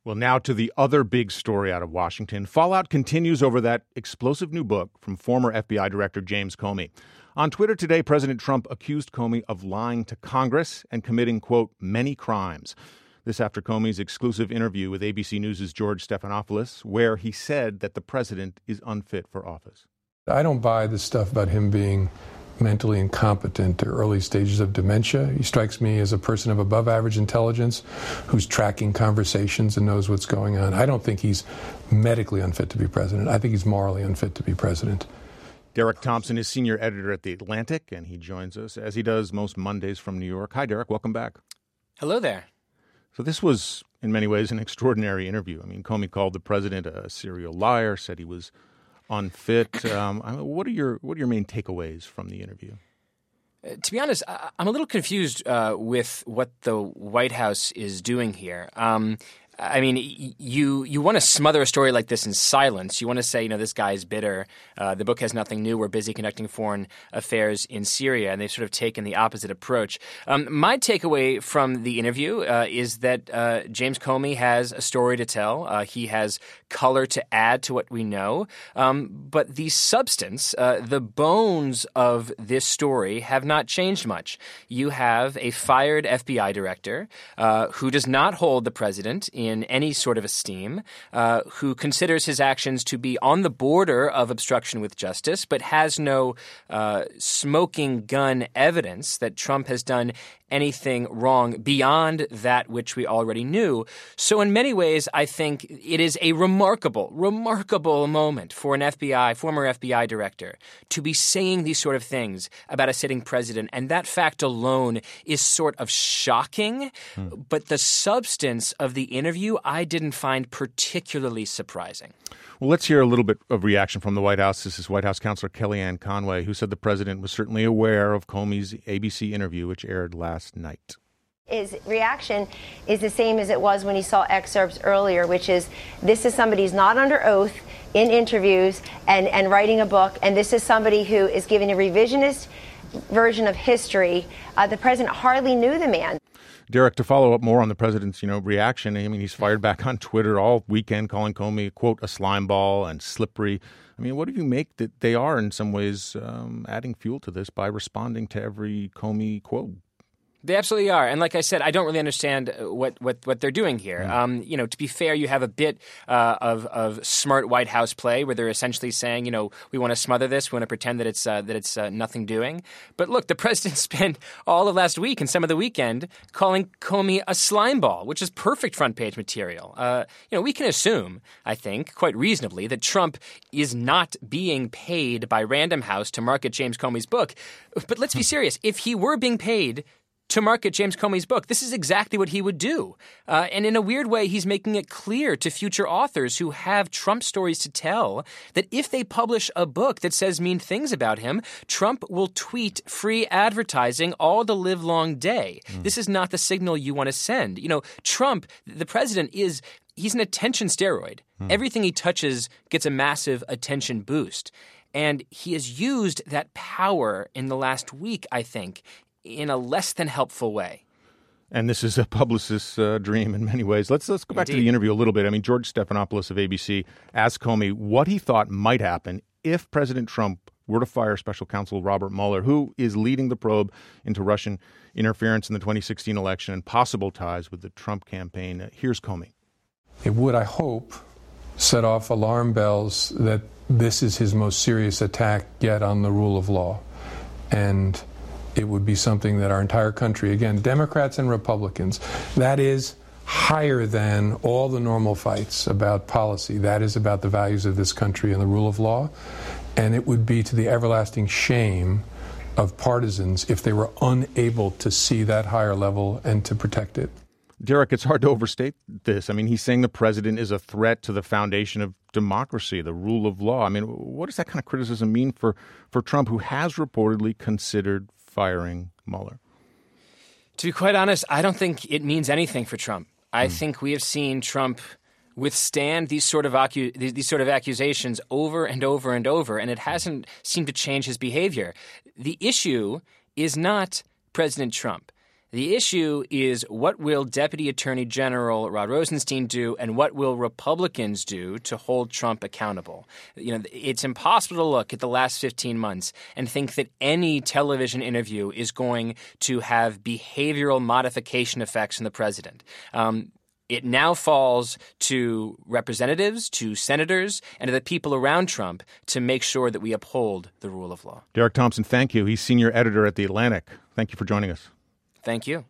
Well, now to the other big story out of Washington. Fallout continues over that explosive new book from former FBI Director James Comey. On Twitter today, President Trump accused Comey of lying to Congress and committing, quote, many crimes. This after Comey's exclusive interview with ABC News' George Stephanopoulos, where he said that the president is unfit for office. I don't buy the stuff about him being mentally incompetent to early stages of dementia. He strikes me as a person of above average intelligence who's tracking conversations and knows what's going on. I don't think he's medically unfit to be president. I think he's morally unfit to be president. Derek Thompson is senior editor at The Atlantic, and he joins us, as he does most Mondays, from New York. Hi, Derek. Welcome back. Hello there. So this was, in many ways, an extraordinary interview. I mean, Comey called the president a serial liar, said he was unfit. What are your main takeaways from the interview? To be honest, I'm a little confused with what the White House is doing here. I mean, you want to smother a story like this in silence. You want to say, this guy's bitter. The book has nothing new. We're busy conducting foreign affairs in Syria. And they've sort of taken the opposite approach. My takeaway from the interview is that James Comey has a story to tell. He has color to add to what we know. But the substance, the bones of this story have not changed much. You have a fired FBI director who does not hold the president in any sort of esteem, who considers his actions to be on the border of obstruction with justice, but has no smoking gun evidence that Trump has done anything wrong beyond that which we already knew. So in many ways, I think it is a remarkable moment for an former FBI director to be saying these sort of things about a sitting president. And that fact alone is sort of shocking. But the substance of the interview, I didn't find particularly surprising. Well, let's hear a little bit of reaction from the White House. This is White House Counselor Kellyanne Conway, who said the president was certainly aware of Comey's ABC interview, which aired last night. His reaction is the same as it was when he saw excerpts earlier, which is this is somebody who's not under oath in interviews and writing a book, and this is somebody who is giving a revisionist version of history. The president hardly knew the man. Derek, to follow up more on the president's, reaction, I mean, he's fired back on Twitter all weekend, calling Comey, quote, a slime ball and slippery. I mean, what do you make that they are in some ways adding fuel to this by responding to every Comey quote? They absolutely are. And like I said, I don't really understand what they're doing here. To be fair, you have a bit of smart White House play where they're essentially saying, we want to smother this. We want to pretend that it's nothing doing. But look, the president spent all of last week and some of the weekend calling Comey a slime ball, which is perfect front page material. We can assume, I think, quite reasonably, that Trump is not being paid by Random House to market James Comey's book. But let's be serious. If he were being paid to market James Comey's book, this is exactly what he would do. And in a weird way, he's making it clear to future authors who have Trump stories to tell that if they publish a book that says mean things about him, Trump will tweet free advertising all the livelong day. This is not the signal you want to send. Trump, the president, he's an attention steroid. Everything he touches gets a massive attention boost. And he has used that power in the last week, I think, in a less than helpful way. And this is a publicist's dream in many ways. Let's go back to the interview a little bit. I mean, George Stephanopoulos of ABC asked Comey what he thought might happen if President Trump were to fire Special Counsel Robert Mueller, who is leading the probe into Russian interference in the 2016 election and possible ties with the Trump campaign. Here's Comey. It would, I hope, set off alarm bells that this is his most serious attack yet on the rule of law. And it would be something that our entire country, again, Democrats and Republicans, that is higher than all the normal fights about policy. That is about the values of this country and the rule of law. And it would be to the everlasting shame of partisans if they were unable to see that higher level and to protect it. Derek, it's hard to overstate this. I mean, he's saying the president is a threat to the foundation of democracy, the rule of law. I mean, what does that kind of criticism mean for Trump, who has reportedly considered firing Mueller? To be quite honest, I don't think it means anything for Trump. I think we have seen Trump withstand these sort of accusations over and over and over, and it hasn't seemed to change his behavior. The issue is not President Trump. The issue is, what will Deputy Attorney General Rod Rosenstein do, and what will Republicans do to hold Trump accountable? It's impossible to look at the last 15 months and think that any television interview is going to have behavioral modification effects on the president. It now falls to representatives, to senators, and to the people around Trump to make sure that we uphold the rule of law. Derek Thompson, thank you. He's senior editor at The Atlantic. Thank you for joining us. Thank you.